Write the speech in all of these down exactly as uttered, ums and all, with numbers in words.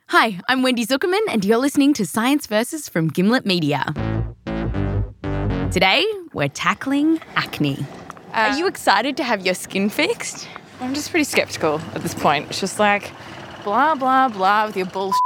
Hi, I'm Wendy Zuckerman, and you're listening to Science Versus from Gimlet Media. Today, we're tackling acne. Uh, Are you excited to have your skin fixed? I'm just pretty skeptical at this point. It's just like, blah, blah, blah with your bullshit.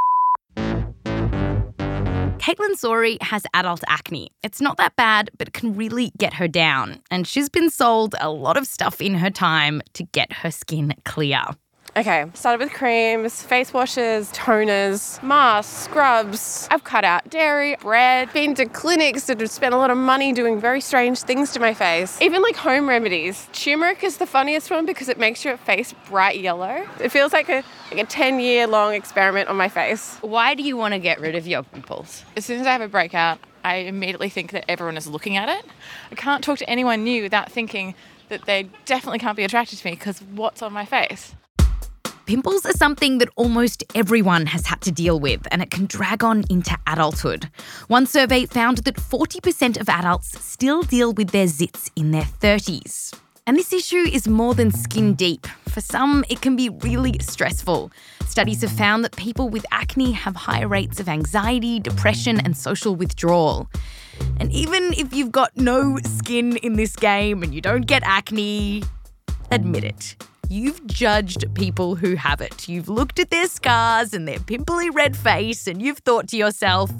Caitlin Sori has adult acne. It's not that bad, but it can really get her down. And she's been sold a lot of stuff in her time to get her skin clear. Okay, started with creams, face washes, toners, masks, scrubs. I've cut out dairy, bread, been to clinics that have spent a lot of money doing very strange things to my face. Even like home remedies. Turmeric is the funniest one because it makes your face bright yellow. It feels like a like a ten-year long experiment on my face. Why do you want to get rid of your pimples? As soon as I have a breakout, I immediately think that everyone is looking at it. I can't talk to anyone new without thinking that they definitely can't be attracted to me because what's on my face? Pimples are something that almost everyone has had to deal with, and it can drag on into adulthood. One survey found that forty percent of adults still deal with their zits in their thirties. And this issue is more than skin deep. For some, it can be really stressful. Studies have found that people with acne have higher rates of anxiety, depression, and social withdrawal. And even if you've got no skin in this game and you don't get acne, admit it. You've judged people who have it. You've looked at their scars and their pimply red face and you've thought to yourself,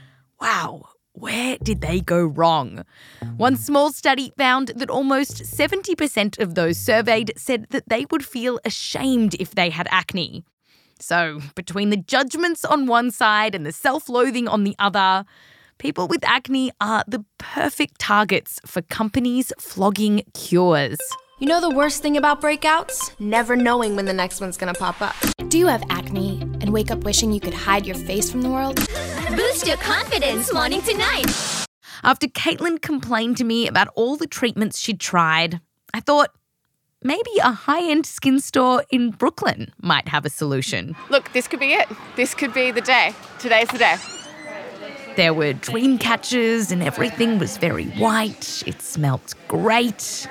wow, where did they go wrong? One small study found that almost seventy percent of those surveyed said that they would feel ashamed if they had acne. So between the judgments on one side and the self-loathing on the other, people with acne are the perfect targets for companies flogging cures. You know the worst thing about breakouts? Never knowing when the next one's gonna pop up. Do you have acne and wake up wishing you could hide your face from the world? Boost your confidence morning to night. After Caitlin complained to me about all the treatments she'd tried, I thought maybe a high-end skin store in Brooklyn might have a solution. Look, this could be it. This could be the day. Today's the day. There were dream catchers and everything was very white. It smelt great.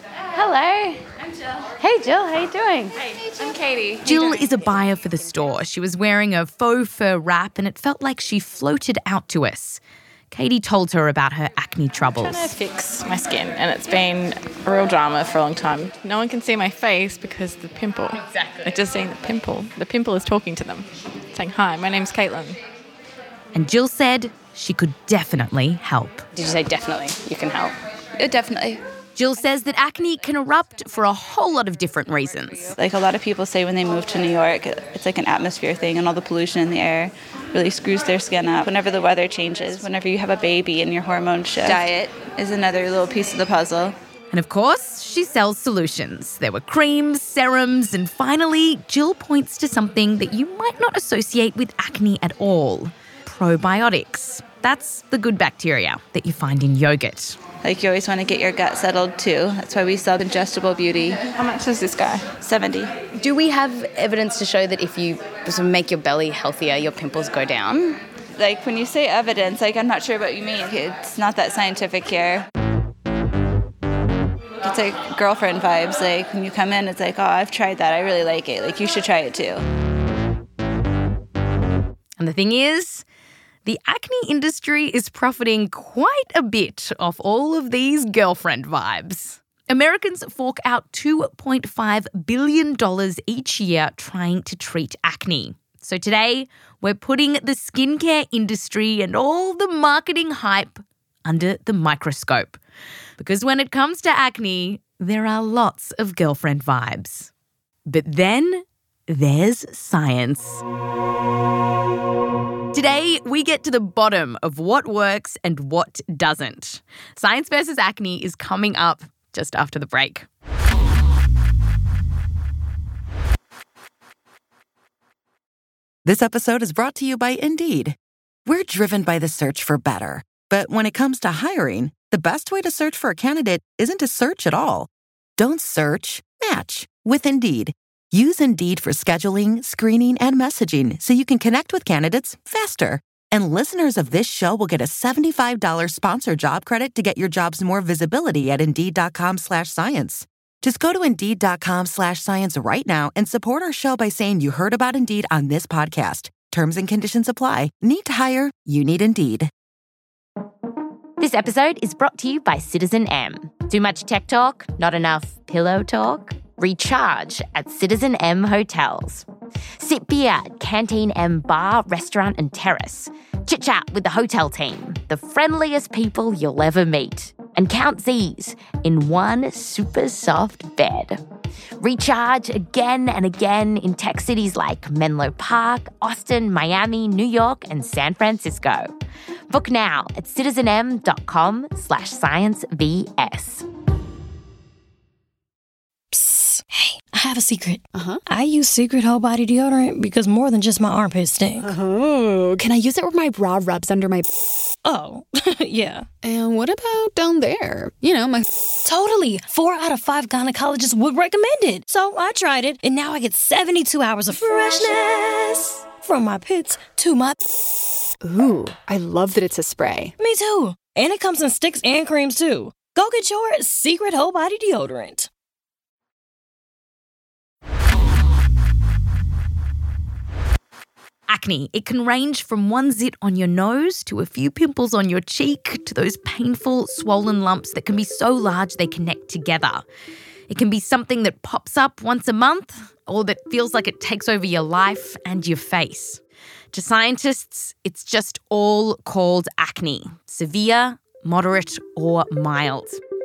Hello. I'm Jill. Hey, Jill. How you doing? Hey, I'm Katie. Jill is a buyer for the store. She was wearing a faux fur wrap and it felt like she floated out to us. Katie told her about her acne troubles. I'm trying to fix my skin and it's been a real drama for a long time. No one can see my face because of the pimple. Exactly. They're just seeing the pimple. The pimple is talking to them, saying, hi, my name's Caitlin. And Jill said she could definitely help. Did you say definitely you can help? Yeah, definitely. Jill says that acne can erupt for a whole lot of different reasons. Like a lot of people say when they move to New York, it's like an atmosphere thing and all the pollution in the air really screws their skin up. Whenever the weather changes, whenever you have a baby and your hormones shift. Diet is another little piece of the puzzle. And of course, she sells solutions. There were creams, serums, and finally, Jill points to something that you might not associate with acne at all. Probiotics. That's the good bacteria that you find in yogurt. Like you always want to get your gut settled too. That's why we sell Ingestible Beauty. How much is this guy? seventy. Do we have evidence to show that if you sort of make your belly healthier, your pimples go down? Like when you say evidence, like I'm not sure what you mean. It's not that scientific here. It's like girlfriend vibes. Like when you come in, it's like, oh, I've tried that. I really like it. Like you should try it too. And the thing is, the acne industry is profiting quite a bit off all of these girlfriend vibes. Americans fork out two point five billion dollars each year trying to treat acne. So today, we're putting the skincare industry and all the marketing hype under the microscope. Because when it comes to acne, there are lots of girlfriend vibes. But then there's science. Today, we get to the bottom of what works and what doesn't. Science versus Acne is coming up just after the break. This episode is brought to you by Indeed. We're driven by the search for better. But when it comes to hiring, the best way to search for a candidate isn't to search at all. Don't search, match with Indeed. Use Indeed for scheduling, screening, and messaging so you can connect with candidates faster. And listeners of this show will get a seventy-five dollars sponsored job credit to get your jobs more visibility at Indeed.com slash science. Just go to Indeed.com slash science right now and support our show by saying you heard about Indeed on this podcast. Terms and conditions apply. Need to hire? You need Indeed. This episode is brought to you by Citizen M. Too much tech talk? Not enough pillow talk? Recharge at Citizen M Hotels. Sit beer at Canteen M Bar, Restaurant and Terrace. Chit-chat with the hotel team, the friendliest people you'll ever meet. And count Z's in one super soft bed. Recharge again and again in tech cities like Menlo Park, Austin, Miami, New York, and San Francisco. Book now at citizenm.com slash sciencevs. Psst. Hey, I have a secret. Uh-huh. I use Secret Whole Body Deodorant because more than just my armpits stink. Oh, can I use it where my bra rubs under my... Oh, yeah. And what about down there? You know, my... Totally. Four out of five gynecologists would recommend it. So I tried it, and now I get seventy-two hours of freshness from my pits to my... Ooh, I love that it's a spray. Me too. And it comes in sticks and creams too. Go get your Secret Whole Body Deodorant. Acne. It can range from one zit on your nose to a few pimples on your cheek to those painful, swollen lumps that can be so large they connect together. It can be something that pops up once a month or that feels like it takes over your life and your face. To scientists, it's just all called acne, severe, moderate, or mild.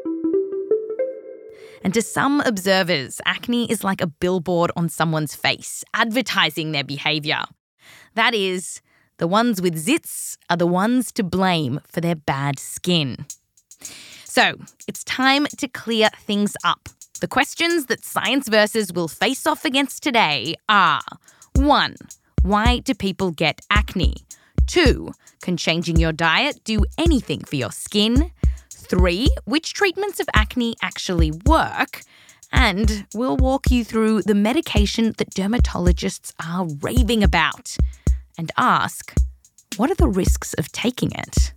And to some observers, acne is like a billboard on someone's face, advertising their behaviour. That is, the ones with zits are the ones to blame for their bad skin. So, it's time to clear things up. The questions that Science Versus will face off against today are: one, why do people get acne? Two, can changing your diet do anything for your skin? Three, which treatments of acne actually work? And we'll walk you through the medication that dermatologists are raving about and ask, what are the risks of taking it?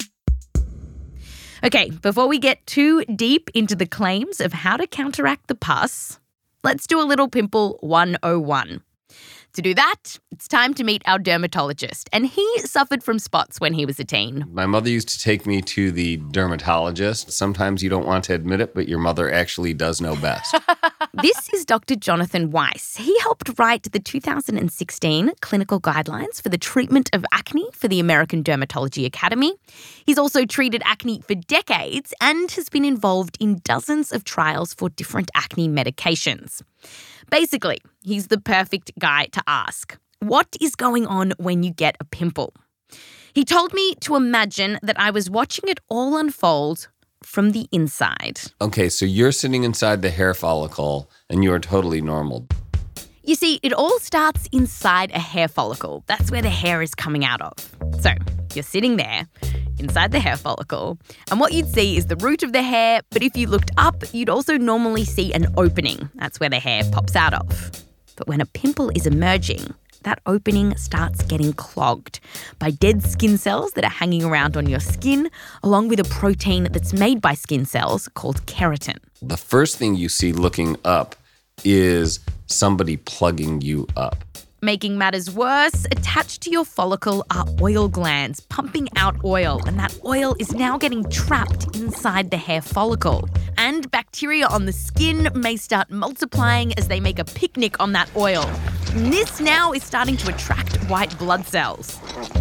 Okay, before we get too deep into the claims of how to counteract the pus, let's do a little Pimple one oh one. To do that, it's time to meet our dermatologist, and he suffered from spots when he was a teen. My mother used to take me to the dermatologist. Sometimes you don't want to admit it, but your mother actually does know best. This is Doctor Jonathan Weiss. He helped write the two thousand sixteen clinical guidelines for the treatment of acne for the American Dermatology Academy. He's also treated acne for decades and has been involved in dozens of trials for different acne medications. Basically, he's the perfect guy to ask, what is going on when you get a pimple? He told me to imagine that I was watching it all unfold from the inside. Okay, so you're sitting inside the hair follicle and you are totally normal. You see, it all starts inside a hair follicle. That's where the hair is coming out of. So, you're sitting there, inside the hair follicle, and what you'd see is the root of the hair, but if you looked up, you'd also normally see an opening. That's where the hair pops out of. But when a pimple is emerging, that opening starts getting clogged by dead skin cells that are hanging around on your skin, along with a protein that's made by skin cells called keratin. The first thing you see looking up is somebody plugging you up. Making matters worse, attached to your follicle are oil glands pumping out oil, and that oil is now getting trapped inside the hair follicle. And bacteria on the skin may start multiplying as they make a picnic on that oil. And this now is starting to attract white blood cells.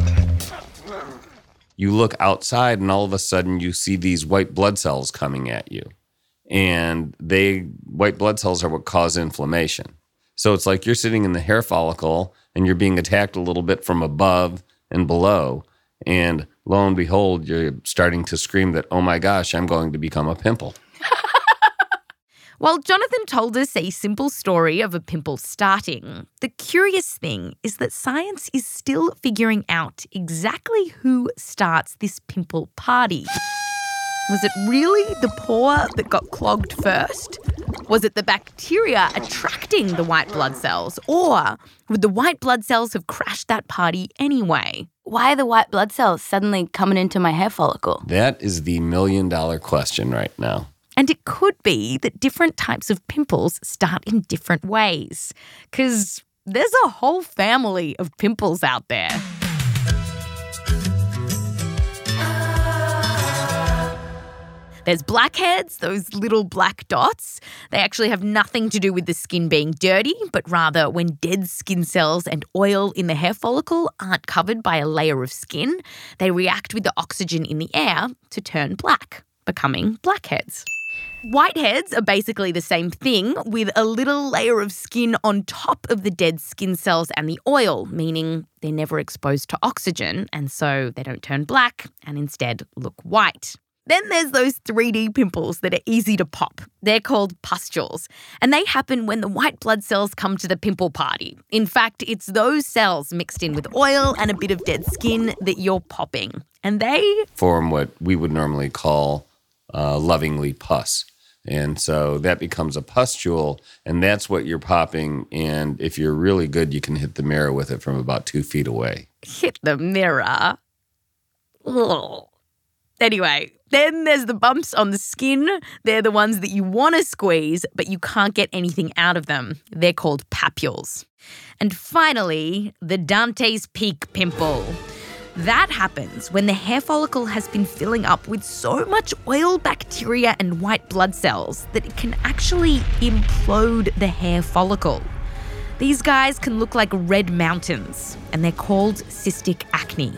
You look outside and all of a sudden you see these white blood cells coming at you. And they white blood cells are what cause inflammation. So it's like you're sitting in the hair follicle and you're being attacked a little bit from above and below. And lo and behold, you're starting to scream that, oh my gosh, I'm going to become a pimple. While Jonathan told us a simple story of a pimple starting, the curious thing is that science is still figuring out exactly who starts this pimple party. Was it really the pore that got clogged first? Was it the bacteria attracting the white blood cells? Or would the white blood cells have crashed that party anyway? Why are the white blood cells suddenly coming into my hair follicle? That is the million dollar question right now. And it could be that different types of pimples start in different ways. Because there's a whole family of pimples out there. There's blackheads, those little black dots. They actually have nothing to do with the skin being dirty, but rather when dead skin cells and oil in the hair follicle aren't covered by a layer of skin, they react with the oxygen in the air to turn black, becoming blackheads. Whiteheads are basically the same thing with a little layer of skin on top of the dead skin cells and the oil, meaning they're never exposed to oxygen and so they don't turn black and instead look white. Then there's those three D pimples that are easy to pop. They're called pustules, and they happen when the white blood cells come to the pimple party. In fact, it's those cells mixed in with oil and a bit of dead skin that you're popping. And they form what we would normally call uh, lovingly pus. And so that becomes a pustule, and that's what you're popping. And if you're really good, you can hit the mirror with it from about two feet away. Hit the mirror? Ugh. Anyway, then there's the bumps on the skin. They're the ones that you want to squeeze, but you can't get anything out of them. They're called papules. And finally, the Dante's Peak pimple. That happens when the hair follicle has been filling up with so much oil, bacteria, and white blood cells that it can actually implode the hair follicle. These guys can look like red mountains, and they're called cystic acne.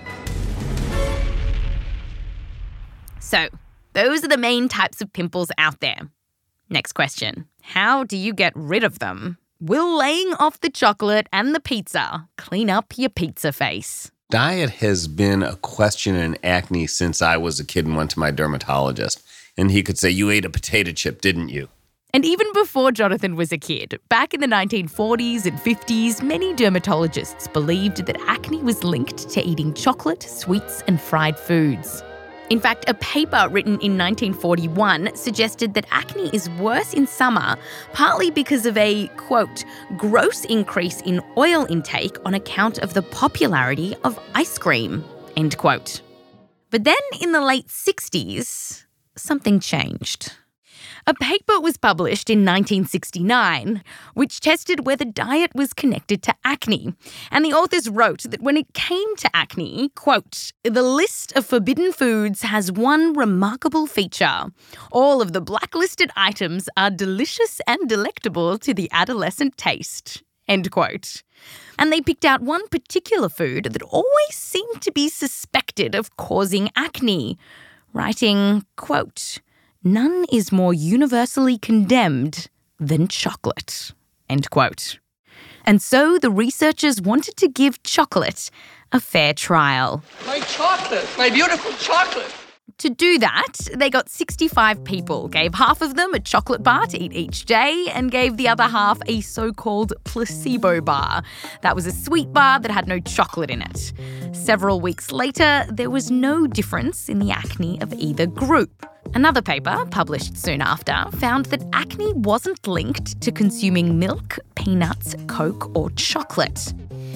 So, those are the main types of pimples out there. Next question. How do you get rid of them? Will laying off the chocolate and the pizza clean up your pizza face? Diet has been a question in acne since I was a kid and went to my dermatologist. And he could say, you ate a potato chip, didn't you? And even before Jonathan was a kid, back in the nineteen forties and fifties, many dermatologists believed that acne was linked to eating chocolate, sweets, and fried foods. In fact, a paper written in nineteen forty-one suggested that acne is worse in summer, partly because of a, quote, gross increase in oil intake on account of the popularity of ice cream, end quote. But then in the late sixties, something changed. A paper was published in nineteen sixty-nine, which tested whether diet was connected to acne. And the authors wrote that when it came to acne, quote, the list of forbidden foods has one remarkable feature. All of the blacklisted items are delicious and delectable to the adolescent taste, end quote. And they picked out one particular food that always seemed to be suspected of causing acne, writing, quote, none is more universally condemned than chocolate, end quote. And so the researchers wanted to give chocolate a fair trial. My chocolate, my beautiful chocolate. To do that, they got sixty-five people, gave half of them a chocolate bar to eat each day, and gave the other half a so-called placebo bar. That was a sweet bar that had no chocolate in it. Several weeks later, there was no difference in the acne of either group. Another paper, published soon after, found that acne wasn't linked to consuming milk, peanuts, Coke, or chocolate.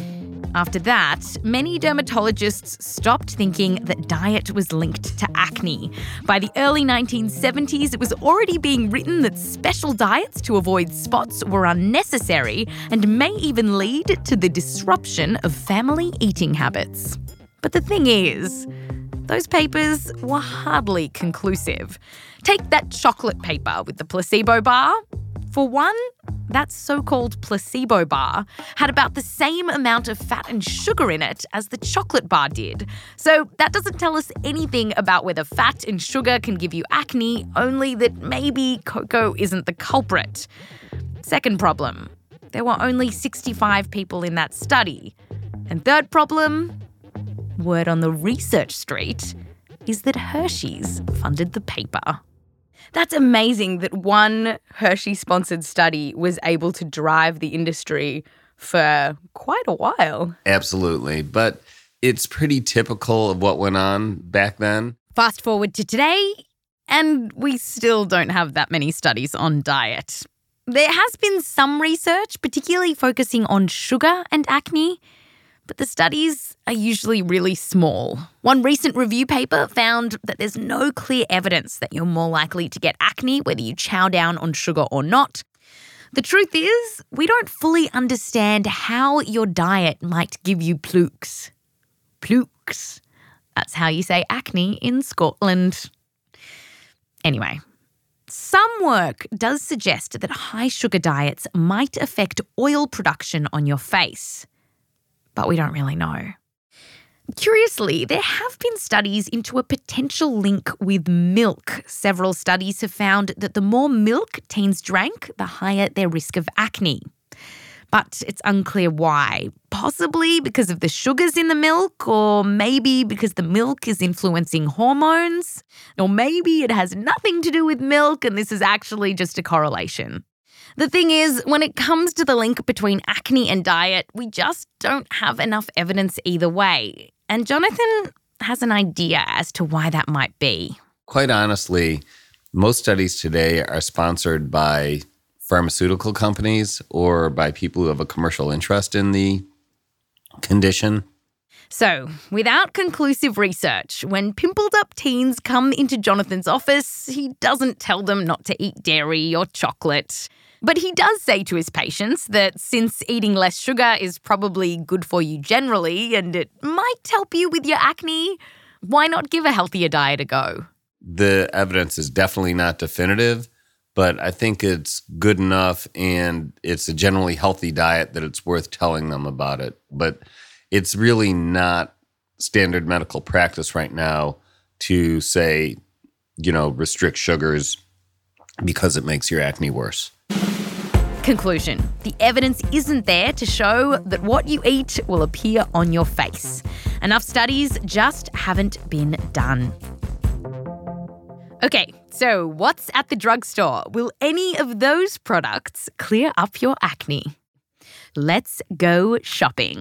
After that, many dermatologists stopped thinking that diet was linked to acne. By the early nineteen seventies, it was already being written that special diets to avoid spots were unnecessary and may even lead to the disruption of family eating habits. But the thing is, those papers were hardly conclusive. Take that chocolate paper with the placebo bar. For one, that so-called placebo bar had about the same amount of fat and sugar in it as the chocolate bar did. So that doesn't tell us anything about whether fat and sugar can give you acne, only that maybe cocoa isn't the culprit. Second problem, there were only sixty-five people in that study. And third problem, word on the research street is that Hershey's funded the paper. That's amazing that one Hershey-sponsored study was able to drive the industry for quite a while. Absolutely, but it's pretty typical of what went on back then. Fast forward to today, and we still don't have that many studies on diet. There has been some research, particularly focusing on sugar and acne, but the studies are usually really small. One recent review paper found that there's no clear evidence that you're more likely to get acne whether you chow down on sugar or not. The truth is, we don't fully understand how your diet might give you plooks. Plooks. That's how you say acne in Scotland. Anyway, some work does suggest that high sugar diets might affect oil production on your face, but we don't really know. Curiously, there have been studies into a potential link with milk. Several studies have found that the more milk teens drank, the higher their risk of acne. But it's unclear why. Possibly because of the sugars in the milk, or maybe because the milk is influencing hormones, or maybe it has nothing to do with milk and this is actually just a correlation. The thing is, when it comes to the link between acne and diet, we just don't have enough evidence either way. And Jonathan has an idea as to why that might be. Quite honestly, most studies today are sponsored by pharmaceutical companies or by people who have a commercial interest in the condition. So, without conclusive research, when pimpled-up teens come into Jonathan's office, he doesn't tell them not to eat dairy or chocolate. But he does say to his patients that since eating less sugar is probably good for you generally and it might help you with your acne, why not give a healthier diet a go? The evidence is definitely not definitive, but I think it's good enough and it's a generally healthy diet that it's worth telling them about it. But it's really not standard medical practice right now to say, you know, restrict sugars because it makes your acne worse. Conclusion. The evidence isn't there to show that what you eat will appear on your face. Enough studies just haven't been done. Okay, so what's at the drugstore? Will any of those products clear up your acne? Let's go shopping.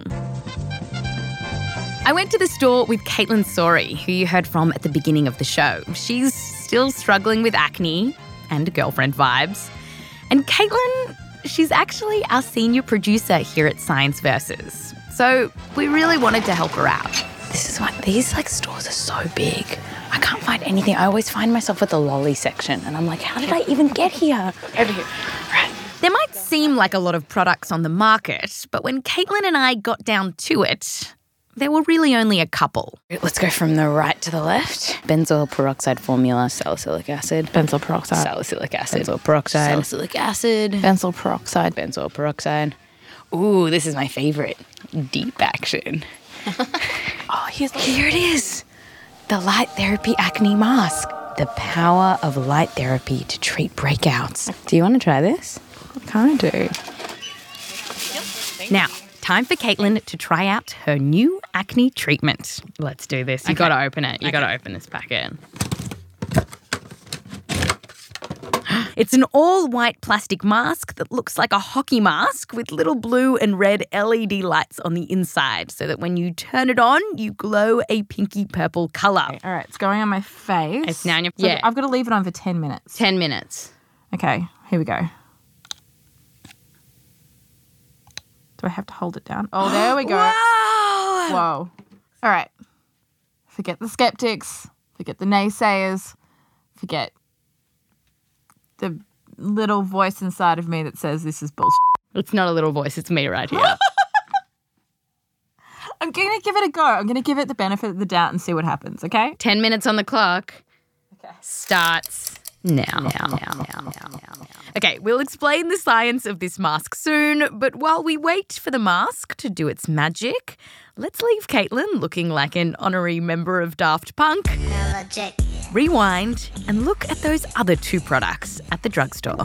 I went to the store with Caitlin Sori, who you heard from at the beginning of the show. She's still struggling with acne and girlfriend vibes. And Caitlin, she's actually our senior producer here at Science Versus. So we really wanted to help her out. This is why these like stores are so big. I can't find anything. I always find myself at the lolly section and I'm like, how did I even get here? Over here. Right. There might seem like a lot of products on the market, but when Caitlin and I got down to it, there were really only a couple. Let's go from the right to the left. Benzoyl peroxide formula, salicylic acid. Benzoyl peroxide. Salicylic acid. Benzoyl peroxide. Salicylic acid. Benzoyl peroxide. Benzoyl peroxide. Ooh, this is my favorite. Deep action. Oh, here's the- here it is. The Light Therapy Acne Mask. The power of light therapy to treat breakouts. Do you want to try this? I kind of do. Now, time for Caitlin to try out her new acne treatment. Let's do this. You Okay. got to open it. You Okay. got to open this packet. It's an all-white plastic mask that looks like a hockey mask with little blue and red L E D lights on the inside so that when you turn it on, you glow a pinky purple colour. Okay, all right, it's going on my face. It's now in your... So yeah, I've got to leave it on for ten minutes. ten minutes. Okay, here we go. Do I have to hold it down? Oh, there we go. Wow! Whoa. All right. Forget the skeptics. Forget the naysayers. Forget the little voice inside of me that says this is bullshit. It's not a little voice. It's me right here. I'm going to give it a go. I'm going to give it the benefit of the doubt and see what happens, okay? ten minutes on the clock. Okay. Starts now. Now, now, now, now, now, now. Okay, we'll explain the science of this mask soon, but while we wait for the mask to do its magic, let's leave Caitlin looking like an honorary member of Daft Punk. Rewind and look at those other two products at the drugstore.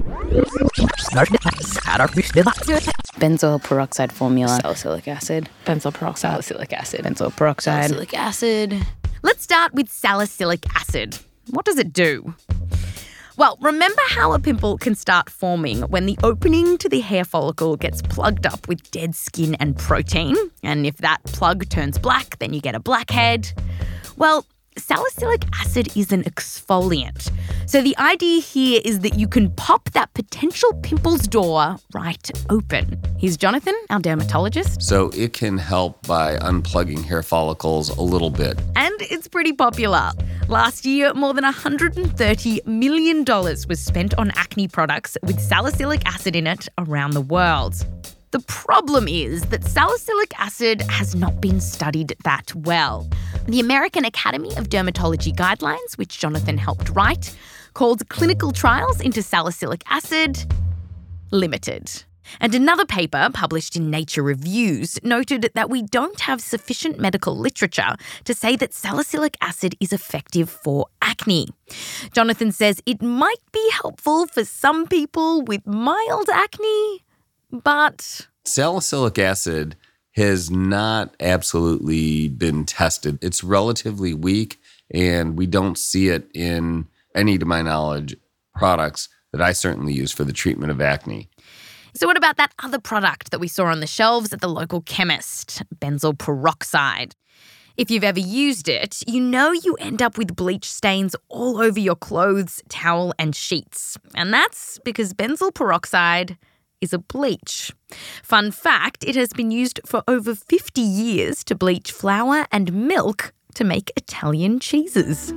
Benzoyl peroxide formula, salicylic acid. Benzoyl peroxide. Salicylic acid. Benzoyl peroxide. Salicylic acid. Let's start with salicylic acid. What does it do? Well, remember how a pimple can start forming when the opening to the hair follicle gets plugged up with dead skin and protein? And if that plug turns black, then you get a blackhead. Well, salicylic acid is an exfoliant. So the idea here is that you can pop that potential pimples door right open. Here's Jonathan, our dermatologist. So it can help by unplugging hair follicles a little bit. And it's pretty popular. Last year, more than one hundred thirty million dollars was spent on acne products with salicylic acid in it around the world. The problem is that salicylic acid has not been studied that well. The American Academy of Dermatology guidelines, which Jonathan helped write, called clinical trials into salicylic acid limited. And another paper published in Nature Reviews noted that we don't have sufficient medical literature to say that salicylic acid is effective for acne. Jonathan says it might be helpful for some people with mild acne, but salicylic acid has not absolutely been tested. It's relatively weak, and we don't see it in any, to my knowledge, products that I certainly use for the treatment of acne. So what about that other product that we saw on the shelves at the local chemist, benzoyl peroxide? If you've ever used it, you know you end up with bleach stains all over your clothes, towel, and sheets. And that's because benzoyl peroxide is a bleach. Fun fact, it has been used for over fifty years to bleach flour and milk to make Italian cheeses.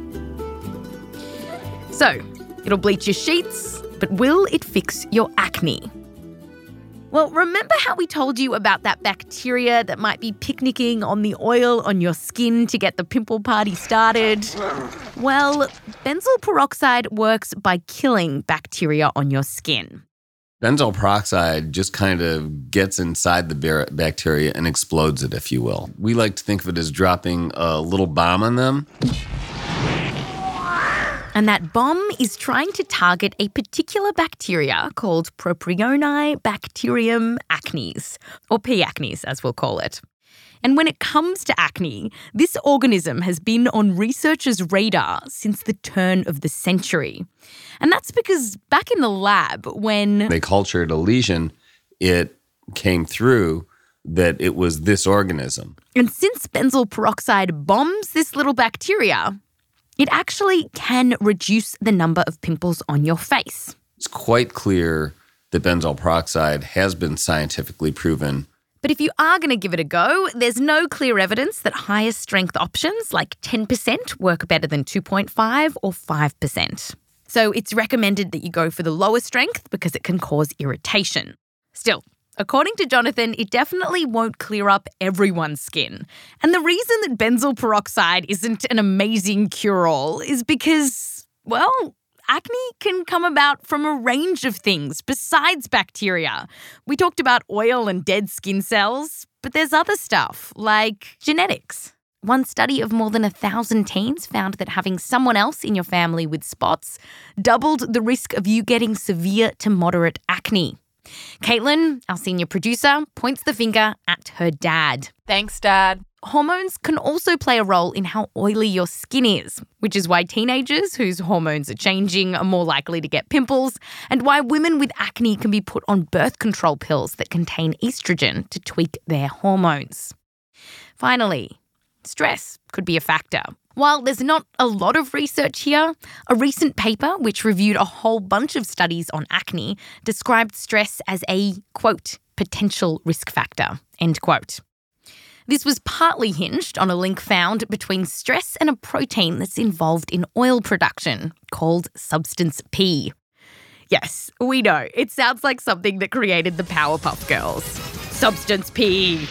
So, it'll bleach your sheets, but will it fix your acne? Well, remember how we told you about that bacteria that might be picnicking on the oil on your skin to get the pimple party started? Well, benzoyl peroxide works by killing bacteria on your skin. Benzoyl peroxide just kind of gets inside the bacteria and explodes it, if you will. We like to think of it as dropping a little bomb on them. And that bomb is trying to target a particular bacteria called Propionibacterium acnes, or P. acnes as we'll call it. And when it comes to acne, this organism has been on researchers' radar since the turn of the century. And that's because back in the lab, when they cultured a lesion, it came through that it was this organism. And since benzoyl peroxide bombs this little bacteria, it actually can reduce the number of pimples on your face. It's quite clear that benzoyl peroxide has been scientifically proven. But if you are going to give it a go, there's no clear evidence that higher strength options like ten percent work better than two point five or five percent. So it's recommended that you go for the lower strength because it can cause irritation. Still, according to Jonathan, it definitely won't clear up everyone's skin. And the reason that benzoyl peroxide isn't an amazing cure-all is because, well, acne can come about from a range of things besides bacteria. We talked about oil and dead skin cells, but there's other stuff like genetics. One study of more than a thousand teens found that having someone else in your family with spots doubled the risk of you getting severe to moderate acne. Caitlin, our senior producer, points the finger at her dad. Thanks, Dad. Hormones can also play a role in how oily your skin is, which is why teenagers whose hormones are changing are more likely to get pimples, and why women with acne can be put on birth control pills that contain estrogen to tweak their hormones. Finally, stress could be a factor. While there's not a lot of research here, a recent paper which reviewed a whole bunch of studies on acne described stress as a, quote, potential risk factor, end quote. This was partly hinged on a link found between stress and a protein that's involved in oil production called substance P. Yes, we know, it sounds like something that created the Powerpuff Girls. Substance P.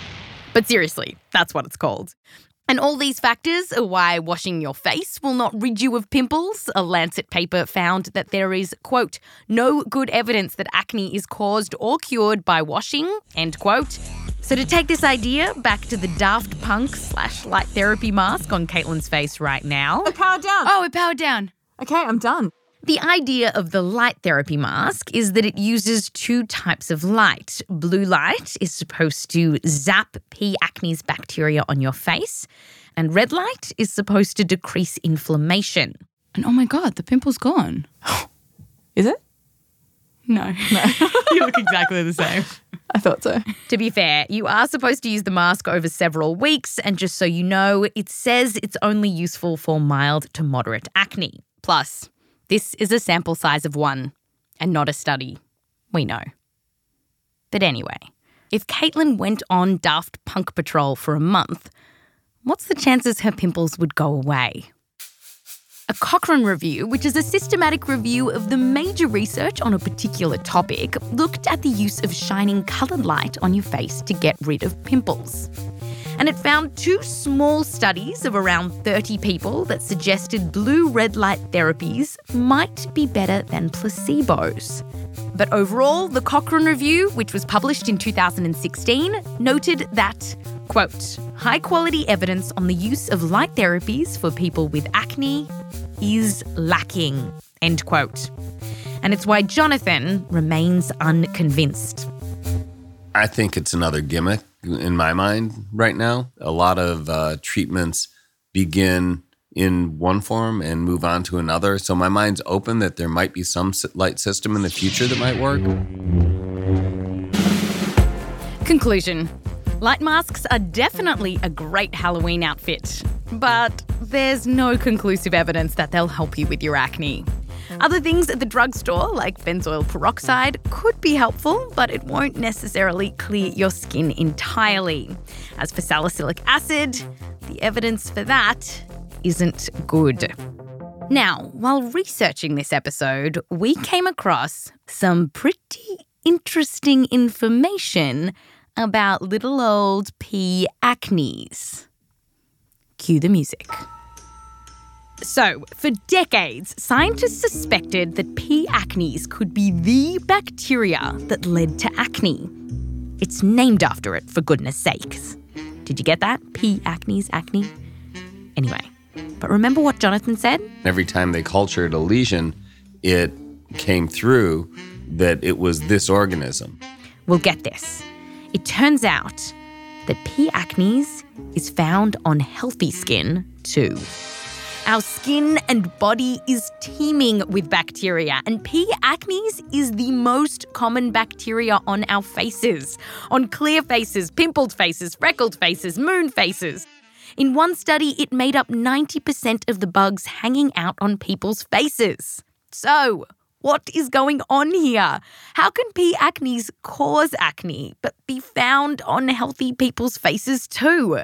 But seriously, that's what it's called. And all these factors are why washing your face will not rid you of pimples. A Lancet paper found that there is, quote, no good evidence that acne is caused or cured by washing, end quote. So to take this idea back to the Daft Punk slash light therapy mask on Caitlin's face right now. It powered down. Oh, it powered down. Okay, I'm done. The idea of the light therapy mask is that it uses two types of light. Blue light is supposed to zap P. acnes bacteria on your face, and red light is supposed to decrease inflammation. And oh my God, the pimple's gone. Is it? No. No. You look exactly the same. I thought so. To be fair, you are supposed to use the mask over several weeks, and just so you know, it says it's only useful for mild to moderate acne. Plus, this is a sample size of one and not a study. We know. But anyway, if Caitlin went on Daft Punk Patrol for a month, what's the chances her pimples would go away? A Cochrane review, which is a systematic review of the major research on a particular topic, looked at the use of shining coloured light on your face to get rid of pimples. And it found two small studies of around thirty people that suggested blue red light therapies might be better than placebos. But overall, the Cochrane review, which was published in two thousand sixteen, noted that, quote, high-quality evidence on the use of light therapies for people with acne is lacking, end quote. And it's why Jonathan remains unconvinced. I think it's another gimmick in my mind right now. A lot of uh, treatments begin in one form and move on to another. So my mind's open that there might be some light system in the future that might work. Conclusion. Light masks are definitely a great Halloween outfit, but there's no conclusive evidence that they'll help you with your acne. Other things at the drugstore, like benzoyl peroxide, could be helpful, but it won't necessarily clear your skin entirely. As for salicylic acid, the evidence for that isn't good. Now, while researching this episode, we came across some pretty interesting information about little old P. acnes. Cue the music. So, for decades, scientists suspected that P. acnes could be the bacteria that led to acne. It's named after it, for goodness sakes. Did you get that? P. acnes, acne? Anyway, but remember what Jonathan said? Every time they cultured a lesion, it came through that it was this organism. Well, get this. It turns out that P. acnes is found on healthy skin too. Our skin and body is teeming with bacteria, and P. acnes is the most common bacteria on our faces. On clear faces, pimpled faces, freckled faces, moon faces. In one study, it made up ninety percent of the bugs hanging out on people's faces. So, what is going on here? How can P. acnes cause acne, but be found on healthy people's faces too?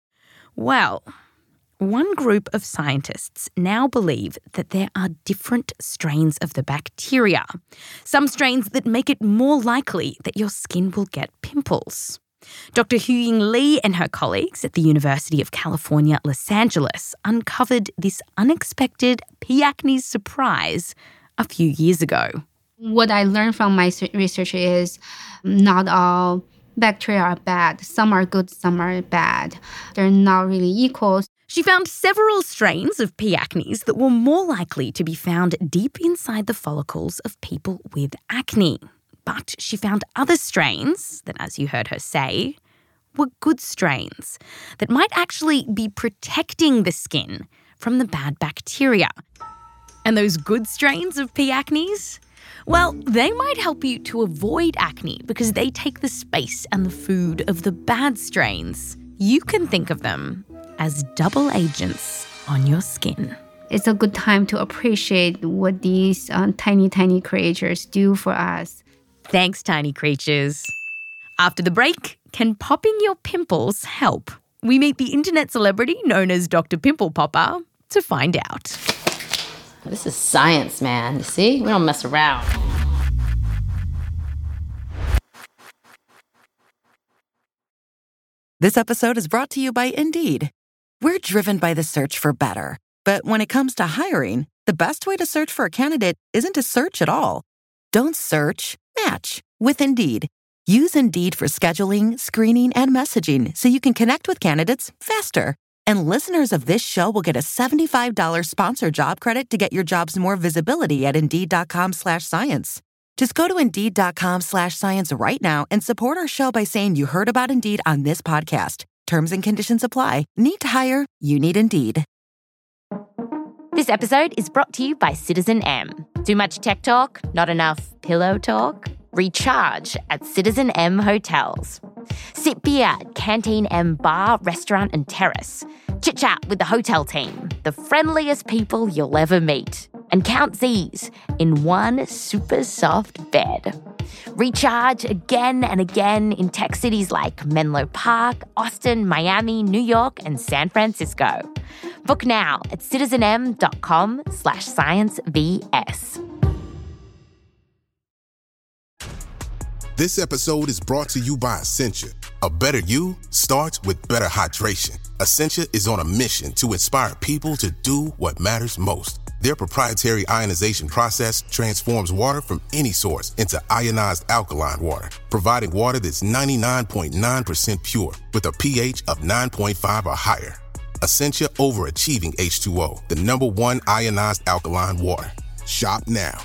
Well, one group of scientists now believe that there are different strains of the bacteria. Some strains that make it more likely that your skin will get pimples. Doctor Huying Li and her colleagues at the University of California, Los Angeles uncovered this unexpected P. acnes surprise a few years ago. What I learned from my research is not all bacteria are bad. Some are good, some are bad. They're not really equal. She found several strains of P. acnes that were more likely to be found deep inside the follicles of people with acne. But she found other strains that, as you heard her say, were good strains that might actually be protecting the skin from the bad bacteria. And those good strains of P. acnes? Well, they might help you to avoid acne because they take the space and the food of the bad strains. You can think of them as double agents on your skin. It's a good time to appreciate what these uh, tiny, tiny creatures do for us. Thanks, tiny creatures. After the break, can popping your pimples help? We meet the internet celebrity known as Doctor Pimple Popper to find out. This is science, man. You see? We don't mess around. This episode is brought to you by Indeed. We're driven by the search for better. But when it comes to hiring, the best way to search for a candidate isn't to search at all. Don't search, match with Indeed. Use Indeed for scheduling, screening, and messaging so you can connect with candidates faster. And listeners of this show will get a seventy-five dollars sponsored job credit to get your jobs more visibility at Indeed.com slash science. Just go to Indeed.com slash science right now and support our show by saying you heard about Indeed on this podcast. Terms and conditions apply. Need to hire? You need Indeed. This episode is brought to you by Citizen M. Too much tech talk? Not enough pillow talk? Recharge at Citizen M Hotels. Sip beer at Canteen M Bar, Restaurant and Terrace. Chit-chat with the hotel team, the friendliest people you'll ever meet. And count Z's in one super soft bed. Recharge again and again in tech cities like Menlo Park, Austin, Miami, New York, and San Francisco. Book now at citizenm.com slash sciencevs. This episode is brought to you by Essentia. A better you starts with better hydration. Essentia is on a mission to inspire people to do what matters most. Their proprietary ionization process transforms water from any source into ionized alkaline water, providing water that's ninety-nine point nine percent pure with a pH of nine point five or higher. Essentia Overachieving H two O, the number one ionized alkaline water. Shop now.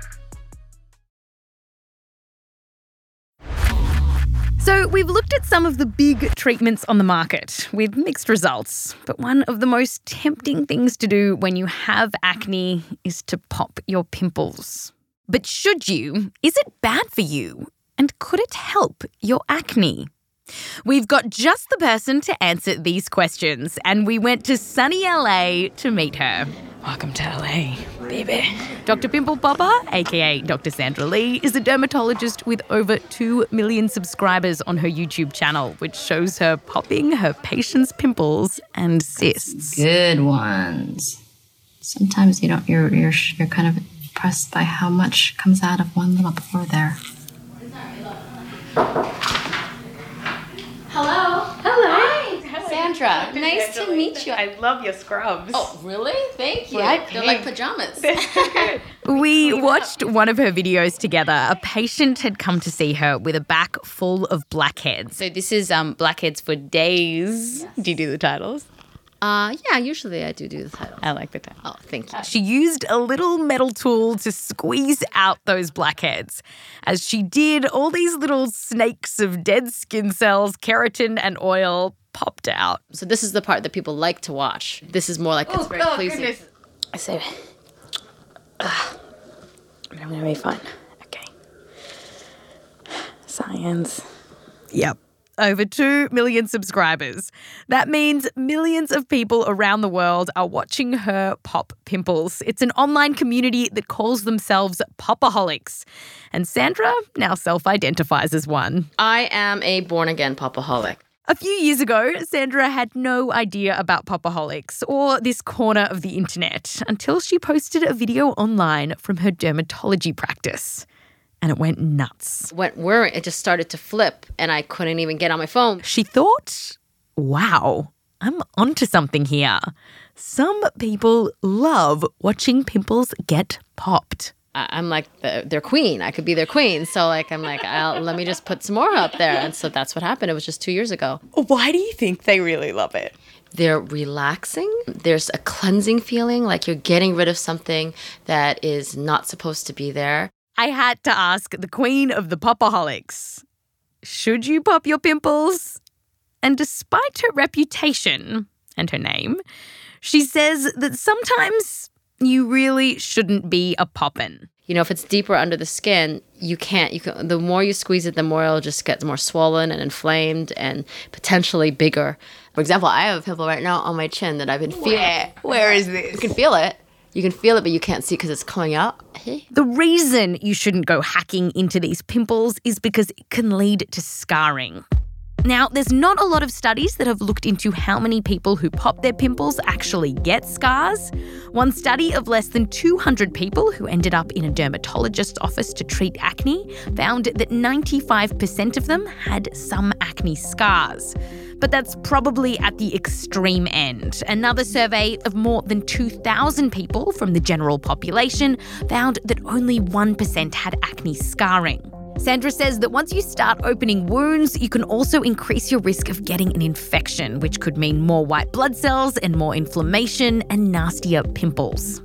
So we've looked at some of the big treatments on the market with mixed results, but one of the most tempting things to do when you have acne is to pop your pimples. But should you? Is it bad for you? And could it help your acne? We've got just the person to answer these questions, and we went to sunny L A to meet her. Welcome to L A, baby. Doctor Pimple Popper, aka Doctor Sandra Lee, is a dermatologist with over two million subscribers on her YouTube channel, which shows her popping her patients' pimples and cysts. Good ones. Sometimes you don't. You're you're you're kind of impressed by how much comes out of one little pore there. Hello. Hello. Hi. Sandra, nice to meet you. I love your scrubs. Oh, really? Thank you. Right, They're pink. like pajamas. We watched one of her videos together. A patient had come to see her with a back full of blackheads. So this is um, blackheads for days. Yes. Do you do the titles? Uh, yeah, usually I do do the title. I like the title. Oh, thank you. She used a little metal tool to squeeze out those blackheads. As she did, all these little snakes of dead skin cells, keratin and oil popped out. So this is the part that people like to watch. This is more like it's oh, very oh, pleasing. Goodness. I say, uh, I'm going to be fine. Okay. Science. Yep. Over two million subscribers. That means millions of people around the world are watching her pop pimples. It's an online community that calls themselves popaholics. And Sandra now self-identifies as one. I am a born-again popaholic. A few years ago, Sandra had no idea about popaholics or this corner of the internet until she posted a video online from her dermatology practice. And it went nuts. Went whirring. It just started to flip, and I couldn't even get on my phone. She thought, wow, I'm onto something here. Some people love watching pimples get popped. I'm like the, their queen. I could be their queen. So like I'm like, I'll, let me just put some more up there. And so that's what happened. It was just two years ago. Why do you think they really love it? They're relaxing. There's a cleansing feeling, like you're getting rid of something that is not supposed to be there. I had to ask the queen of the popaholics, should you pop your pimples? And despite her reputation and her name, she says that sometimes you really shouldn't be a poppin'. You know, if it's deeper under the skin, you can't, you can, the more you squeeze it, the more it'll just get more swollen and inflamed and potentially bigger. For example, I have a pimple right now on my chin that I've been feeling. Where? Where is this? You can feel it. You can feel it, but you can't see because it's coming out. The reason you shouldn't go hacking into these pimples is because it can lead to scarring. Now, there's not a lot of studies that have looked into how many people who pop their pimples actually get scars. One study of less than two hundred people who ended up in a dermatologist's office to treat acne found that ninety-five percent of them had some acne scars. But that's probably at the extreme end. Another survey of more than two thousand people from the general population found that only one percent had acne scarring. Sandra says that once you start opening wounds, you can also increase your risk of getting an infection, which could mean more white blood cells and more inflammation and nastier pimples.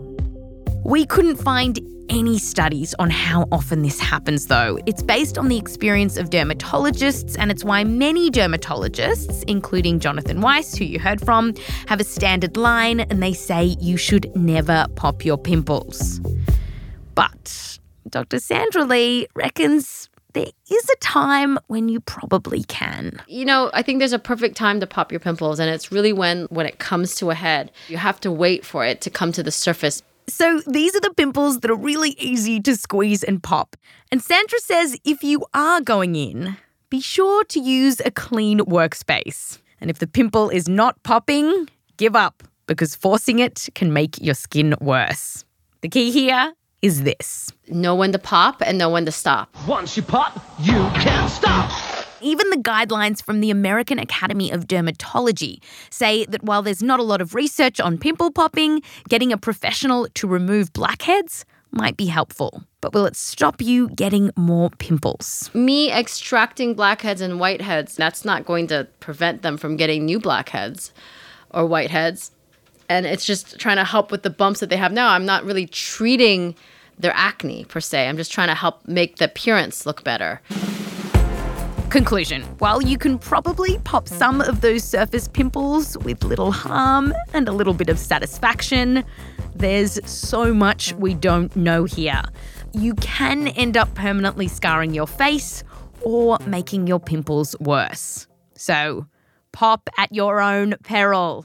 We couldn't find any studies on how often this happens, though. It's based on the experience of dermatologists, and it's why many dermatologists, including Jonathan Weiss, who you heard from, have a standard line and they say you should never pop your pimples. But Doctor Sandra Lee reckons there is a time when you probably can. You know, I think there's a perfect time to pop your pimples, and it's really when, when it comes to a head. You have to wait for it to come to the surface. So these are the pimples that are really easy to squeeze and pop. And Sandra says if you are going in, be sure to use a clean workspace. And if the pimple is not popping, give up, because forcing it can make your skin worse. The key here is this. Know when to pop and know when to stop. Once you pop, you can't stop. Even the guidelines from the American Academy of Dermatology say that while there's not a lot of research on pimple popping, getting a professional to remove blackheads might be helpful. But will it stop you getting more pimples? Me extracting blackheads and whiteheads, that's not going to prevent them from getting new blackheads or whiteheads. And it's just trying to help with the bumps that they have now. I'm not really treating their acne per se. I'm just trying to help make the appearance look better. Conclusion. While you can probably pop some of those surface pimples with little harm and a little bit of satisfaction, there's so much we don't know here. You can end up permanently scarring your face or making your pimples worse. So, pop at your own peril.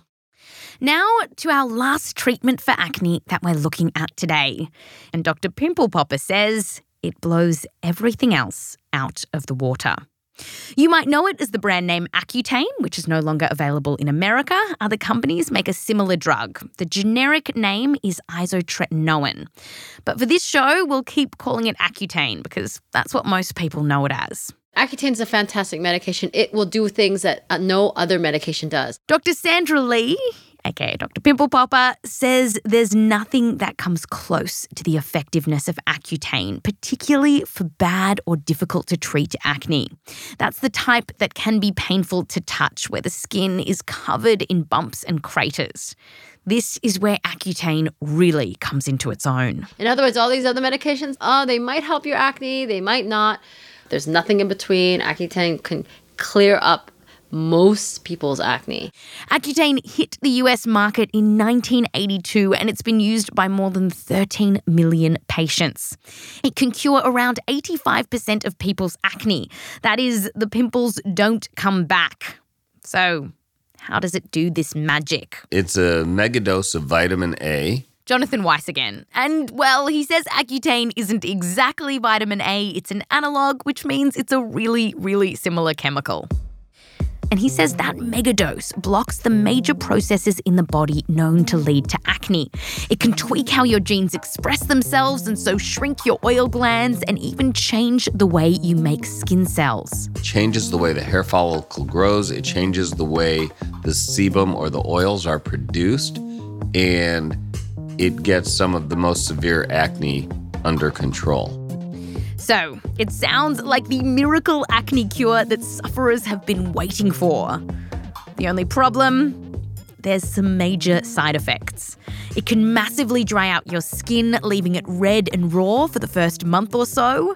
Now to our last treatment for acne that we're looking at today. And Doctor Pimple Popper says it blows everything else out of the water. You might know it as the brand name Accutane, which is no longer available in America. Other companies make a similar drug. The generic name is isotretinoin. But for this show, we'll keep calling it Accutane because that's what most people know it as. Accutane is a fantastic medication. It will do things that no other medication does. Doctor Sandra Lee, aka Doctor Pimple Popper, says there's nothing that comes close to the effectiveness of Accutane, particularly for bad or difficult to treat acne. That's the type that can be painful to touch, where the skin is covered in bumps and craters. This is where Accutane really comes into its own. In other words, all these other medications, oh, they might help your acne, they might not. There's nothing in between. Accutane can clear up most people's acne. Accutane hit the U S market in nineteen eighty-two and it's been used by more than thirteen million patients. It can cure around eighty-five percent of people's acne. That is, the pimples don't come back. So, how does it do this magic? It's a megadose of vitamin A. Jonathan Weiss again. And, well, he says Accutane isn't exactly vitamin A, it's an analogue, which means it's a really, really similar chemical. And he says that megadose blocks the major processes in the body known to lead to acne. It can tweak how your genes express themselves and so shrink your oil glands and even change the way you make skin cells. It changes the way the hair follicle grows. It changes the way the sebum or the oils are produced. And it gets some of the most severe acne under control. So, it sounds like the miracle acne cure that sufferers have been waiting for. The only problem? There's some major side effects. It can massively dry out your skin, leaving it red and raw for the first month or so.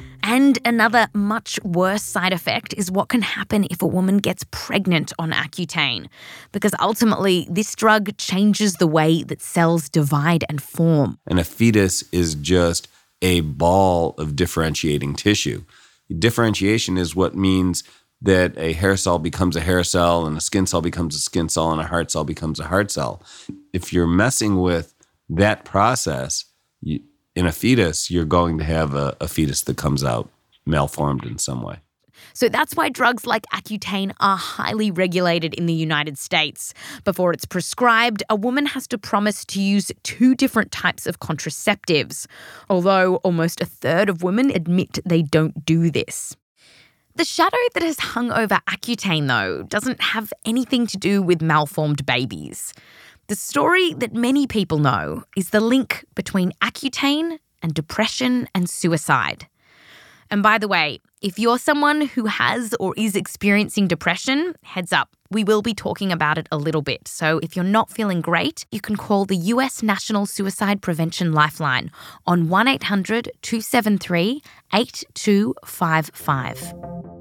And another much worse side effect is what can happen if a woman gets pregnant on Accutane, because ultimately this drug changes the way that cells divide and form. And a fetus is just a ball of differentiating tissue. Differentiation is what means that a hair cell becomes a hair cell and a skin cell becomes a skin cell and a heart cell becomes a heart cell. If you're messing with that process, you, in a fetus, you're going to have a, a fetus that comes out malformed in some way. So that's why drugs like Accutane are highly regulated in the United States. Before it's prescribed, a woman has to promise to use two different types of contraceptives, although almost a third of women admit they don't do this. The shadow that has hung over Accutane, though, doesn't have anything to do with malformed babies. The story that many people know is the link between Accutane and depression and suicide. And by the way, if you're someone who has or is experiencing depression, heads up, we will be talking about it a little bit. So if you're not feeling great, you can call the U S National Suicide Prevention Lifeline on one eight hundred two seven three eight two five five.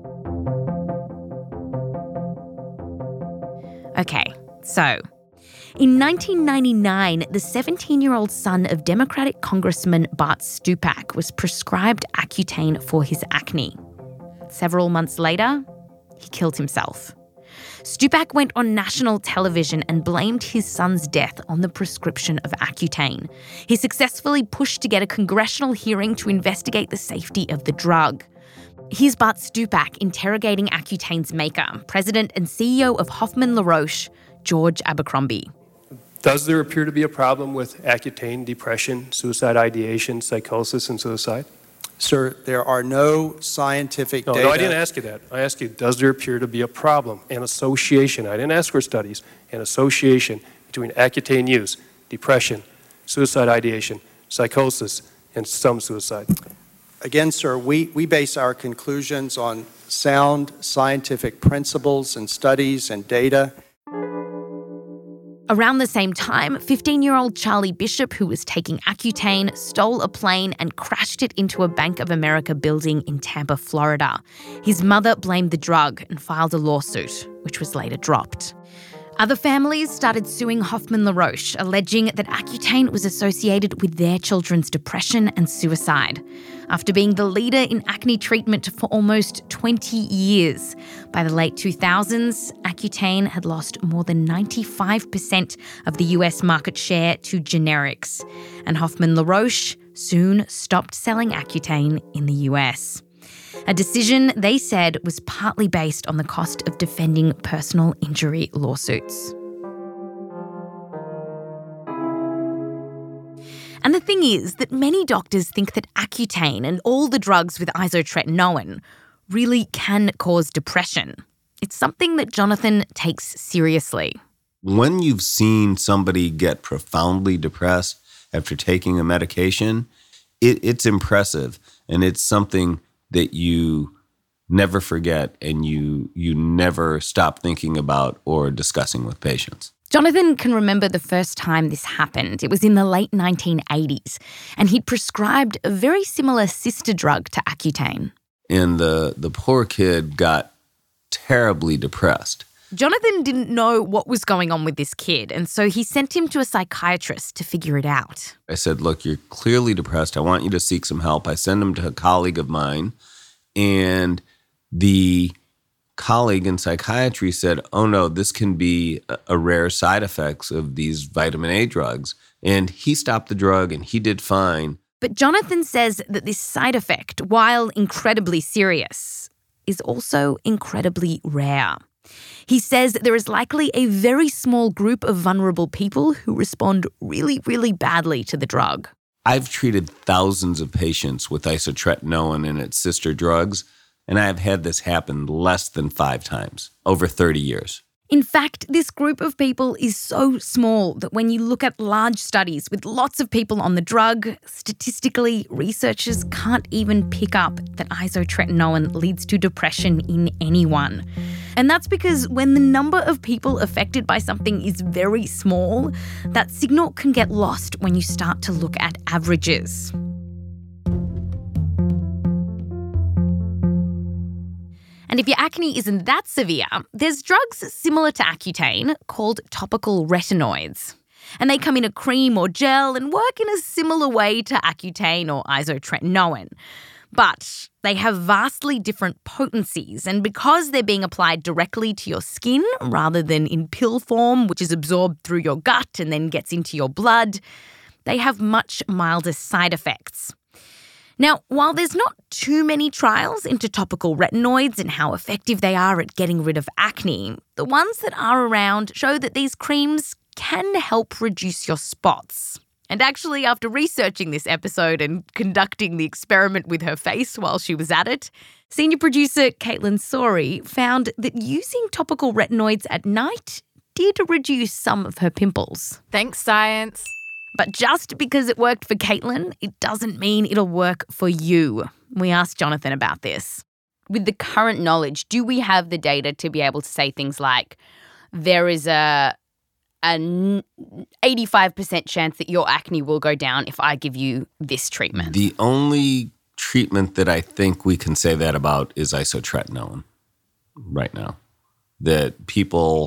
Okay, so In nineteen ninety-nine, the seventeen-year-old son of Democratic Congressman Bart Stupak was prescribed Accutane for his acne. Several months later, he killed himself. Stupak went on national television and blamed his son's death on the prescription of Accutane. He successfully pushed to get a congressional hearing to investigate the safety of the drug. Here's Bart Stupak interrogating Accutane's maker, president and C E O of Hoffmann La Roche, George Abercrombie. Does there appear to be a problem with Accutane, depression, suicide ideation, psychosis, and suicide? Sir, there are no scientific no, data. No, I didn't ask you that. I asked you, does there appear to be a problem, an association? I didn't ask for studies, an association between Accutane use, depression, suicide ideation, psychosis, and some suicide. Again, sir, we, we base our conclusions on sound scientific principles and studies and data. Around the same time, fifteen-year-old Charlie Bishop, who was taking Accutane, stole a plane and crashed it into a Bank of America building in Tampa, Florida. His mother blamed the drug and filed a lawsuit, which was later dropped. Other families started suing Hoffmann La Roche, alleging that Accutane was associated with their children's depression and suicide. After being the leader in acne treatment for almost twenty years, by the late two thousands, Accutane had lost more than ninety-five percent of the U S market share to generics, and Hoffmann La Roche soon stopped selling Accutane in the U S. A decision they said was partly based on the cost of defending personal injury lawsuits. And the thing is that many doctors think that Accutane and all the drugs with isotretinoin really can cause depression. It's something that Jonathan takes seriously. When you've seen somebody get profoundly depressed after taking a medication, it, it's impressive, and it's something that you never forget and you you never stop thinking about or discussing with patients. Jonathan can remember the first time this happened. It was in the late nineteen eighties, and he'd prescribed a very similar sister drug to Accutane. And the, the poor kid got terribly depressed. Jonathan didn't know what was going on with this kid, and so he sent him to a psychiatrist to figure it out. I said, look, you're clearly depressed. I want you to seek some help. I send him to a colleague of mine, and the colleague in psychiatry said, oh no, this can be a, a rare side effects of these vitamin A drugs. And he stopped the drug and he did fine. But Jonathan says that this side effect, while incredibly serious, is also incredibly rare. He says there is likely a very small group of vulnerable people who respond really, really badly to the drug. I've treated thousands of patients with isotretinoin and its sister drugs, and I have had this happen less than five times over thirty years. In fact, this group of people is so small that when you look at large studies with lots of people on the drug, statistically, researchers can't even pick up that isotretinoin leads to depression in anyone. And that's because when the number of people affected by something is very small, that signal can get lost when you start to look at averages. And if your acne isn't that severe, there's drugs similar to Accutane called topical retinoids. And they come in a cream or gel and work in a similar way to Accutane or isotretinoin. But they have vastly different potencies, and because they're being applied directly to your skin rather than in pill form, which is absorbed through your gut and then gets into your blood, they have much milder side effects. Now, while there's not too many trials into topical retinoids and how effective they are at getting rid of acne, the ones that are around show that these creams can help reduce your spots. And actually, after researching this episode and conducting the experiment with her face while she was at it, senior producer Caitlin Sori found that using topical retinoids at night did reduce some of her pimples. Thanks, science. But just because it worked for Caitlin, it doesn't mean it'll work for you. We asked Jonathan about this. With the current knowledge, do we have the data to be able to say things like, there is a an eighty-five percent chance that your acne will go down if I give you this treatment? The only treatment that I think we can say that about is isotretinoin right now. That people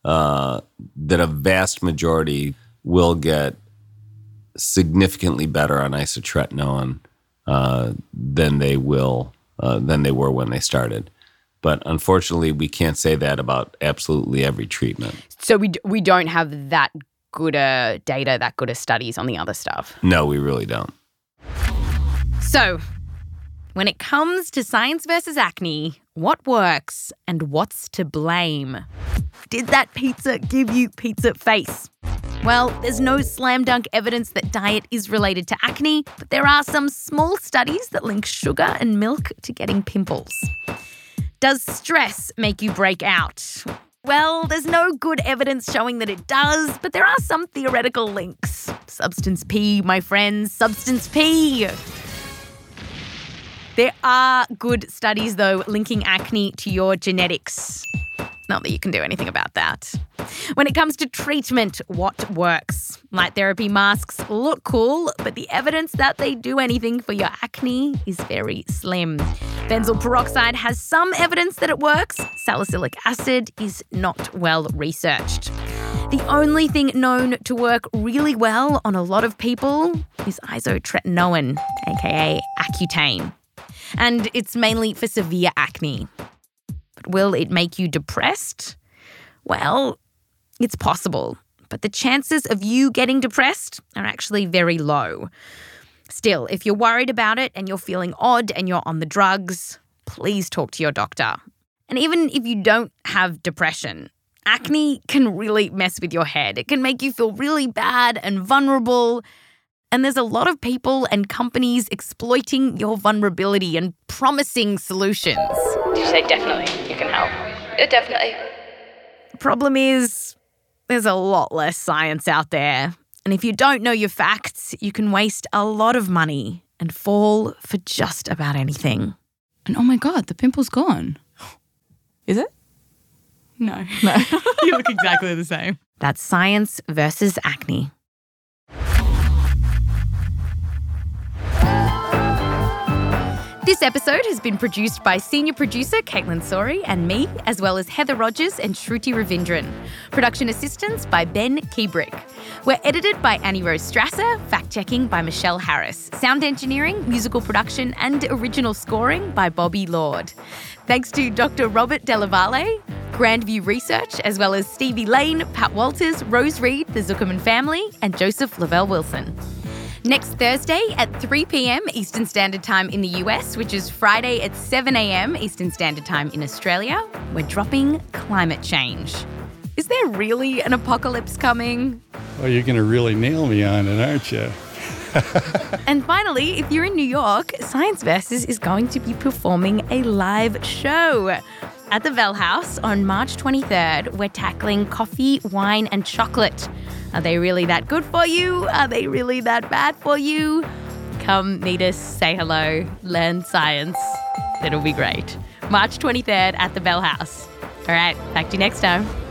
uh, that a vast majority will get significantly better on isotretinoin uh, than they will uh, than they were when they started. But unfortunately, we can't say that about absolutely every treatment. So we d- we don't have that good uh, data, that good of studies on the other stuff. No, we really don't. So, when it comes to science versus acne, what works and what's to blame? Did that pizza give you pizza face? Well, there's no slam dunk evidence that diet is related to acne, but there are some small studies that link sugar and milk to getting pimples. Does stress make you break out? Well, there's no good evidence showing that it does, but there are some theoretical links. Substance P, my friends, Substance P. There are good studies, though, linking acne to your genetics. Not that you can do anything about that. When it comes to treatment, what works? Light therapy masks look cool, but the evidence that they do anything for your acne is very slim. Benzoyl peroxide has some evidence that it works. Salicylic acid is not well researched. The only thing known to work really well on a lot of people is isotretinoin, aka Accutane. And it's mainly for severe acne. But will it make you depressed? Well, it's possible, but the chances of you getting depressed are actually very low. Still, if you're worried about it and you're feeling odd and you're on the drugs, please talk to your doctor. And even if you don't have depression, acne can really mess with your head. It can make you feel really bad and vulnerable. And there's a lot of people and companies exploiting your vulnerability and promising solutions. Did you say definitely you can help? Yeah, definitely. The problem is there's a lot less science out there. And if you don't know your facts, you can waste a lot of money and fall for just about anything. And oh my God, the pimple's gone. Is it? No. No. You look exactly the same. That's science versus acne. This episode has been produced by senior producer Caitlin Sori and me, as well as Heather Rogers and Shruti Ravindran. Production assistance by Ben Kiebrick. We're edited by Annie Rose Strasser, fact-checking by Michelle Harris, sound engineering, musical production and original scoring by Bobby Lord. Thanks to Doctor Robert Della Valle, Grandview Research, as well as Stevie Lane, Pat Walters, Rose Reed, the Zuckerman family and Joseph Lavelle Wilson. Next Thursday at three p.m. Eastern Standard Time in the U S, which is Friday at seven a.m. Eastern Standard Time in Australia, we're dropping climate change. Is there really an apocalypse coming? Well, you're going to really nail me on it, aren't you? And finally, if you're in New York, Science Versus is going to be performing a live show. At the Bell House on March twenty-third, we're tackling coffee, wine and chocolate. Are they really that good for you? Are they really that bad for you? Come meet us, say hello, learn science. It'll be great. March twenty-third at the Bell House. All right, back to you next time.